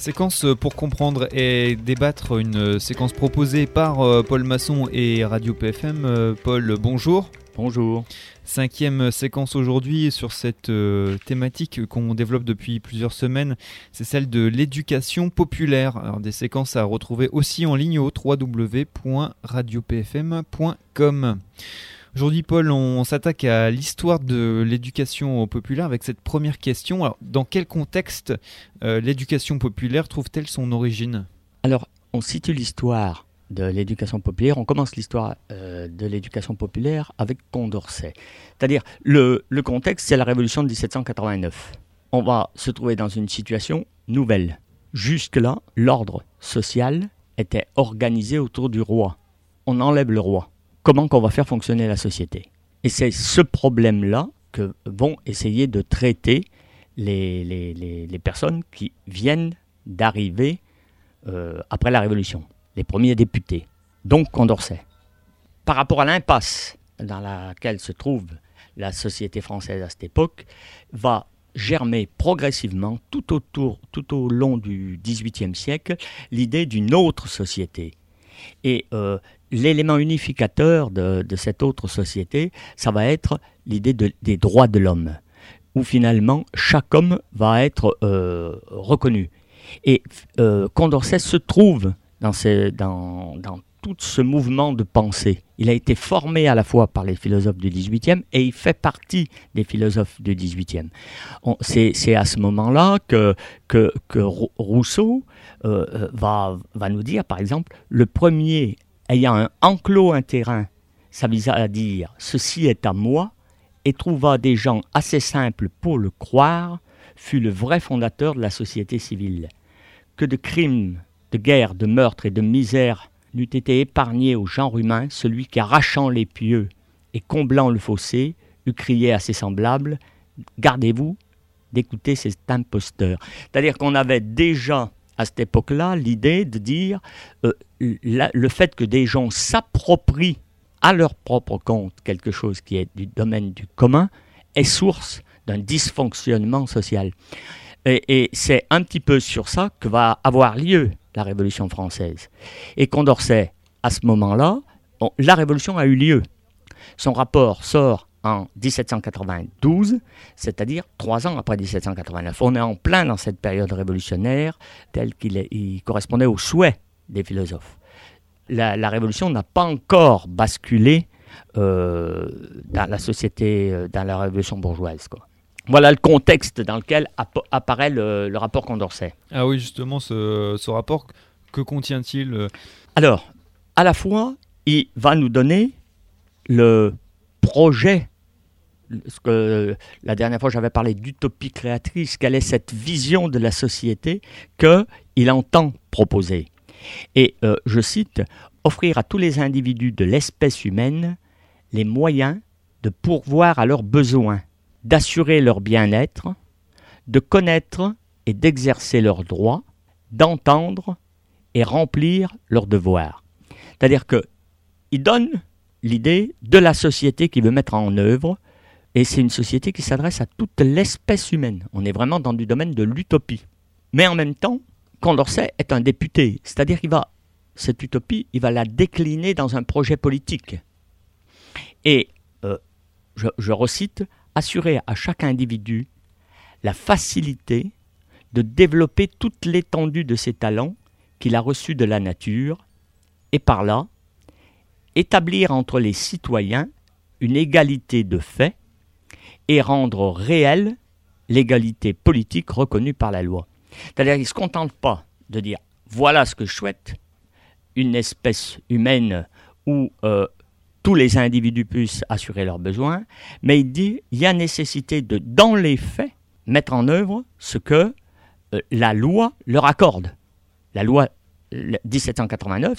Séquence pour comprendre et débattre, une séquence proposée par Paul Masson et Radio PFM. Paul, bonjour. Bonjour. 5e séquence aujourd'hui sur cette thématique qu'on développe depuis plusieurs semaines, c'est celle de l'éducation populaire. Alors, des séquences à retrouver aussi en ligne au www.radiopfm.com. Aujourd'hui, Paul, on s'attaque à l'histoire de l'éducation populaire avec cette première question. Alors, dans quel contexte l'éducation populaire trouve-t-elle son origine ? Alors, on situe l'histoire de l'éducation populaire, on commence l'histoire de l'éducation populaire avec Condorcet. C'est-à-dire, le contexte, c'est la Révolution de 1789. On va se trouver dans une situation nouvelle. Jusque-là, l'ordre social était organisé autour du roi. On enlève le roi. Comment qu'on va faire fonctionner la société ? Et c'est ce problème-là que vont essayer de traiter les personnes qui viennent d'arriver après la Révolution, les premiers députés, donc Condorcet. Par rapport à l'impasse dans laquelle se trouve la société française à cette époque, va germer progressivement tout au long du XVIIIe siècle l'idée d'une autre société. Et l'élément unificateur de cette autre société, ça va être l'idée des droits de l'homme, où finalement chaque homme va être reconnu. Et Condorcet se trouve dans tout ce mouvement de pensée. Il a été formé à la fois par les philosophes du XVIIIe et il fait partie des philosophes du XVIIIe. C'est à ce moment-là que Rousseau va nous dire, par exemple, le premier ayant enclos un terrain, ça vise à dire « ceci est à moi » et trouva des gens assez simples pour le croire, fut le vrai fondateur de la société civile. Que de crimes, de guerre, de meurtres et de misère n'eût été épargné au genre humain celui qui, arrachant les pieux et comblant le fossé, eût crié à ses semblables « Gardez-vous d'écouter cet imposteur ». C'est-à-dire qu'on avait déjà, à cette époque-là, l'idée de dire le fait que des gens s'approprient à leur propre compte quelque chose qui est du domaine du commun est source d'un dysfonctionnement social. Et c'est un petit peu sur ça que va avoir lieu la Révolution française. Et Condorcet, à ce moment-là, la Révolution a eu lieu. Son rapport sort en 1792, c'est-à-dire 3 ans après 1789. On est en plein dans cette période révolutionnaire telle qu'il correspondait aux souhaits des philosophes. La Révolution n'a pas encore basculé dans la société, dans la Révolution bourgeoise, quoi. Voilà le contexte dans lequel apparaît le rapport Condorcet. Ah oui, justement, ce rapport, que contient-il ? Alors, à la fois, il va nous donner le projet, ce que la dernière fois j'avais parlé d'utopie créatrice, quelle est cette vision de la société qu'il entend proposer. Et je cite, « offrir à tous les individus de l'espèce humaine les moyens de pourvoir à leurs besoins, d'assurer leur bien-être, de connaître et d'exercer leurs droits, d'entendre et remplir leurs devoirs. » C'est-à-dire qu'il donne l'idée de la société qu'il veut mettre en œuvre, et c'est une société qui s'adresse à toute l'espèce humaine. On est vraiment dans du domaine de l'utopie. Mais en même temps, Condorcet est un député, c'est-à-dire cette utopie, il va la décliner dans un projet politique. Et, je recite, assurer à chaque individu la facilité de développer toute l'étendue de ses talents qu'il a reçus de la nature et par là, établir entre les citoyens une égalité de fait et rendre réelle l'égalité politique reconnue par la loi. C'est-à-dire qu'il ne se contente pas de dire « voilà ce que je souhaite », une espèce humaine où tous les individus puissent assurer leurs besoins, mais il dit qu'il y a nécessité de, dans les faits, mettre en œuvre ce que la loi leur accorde. La loi 1789,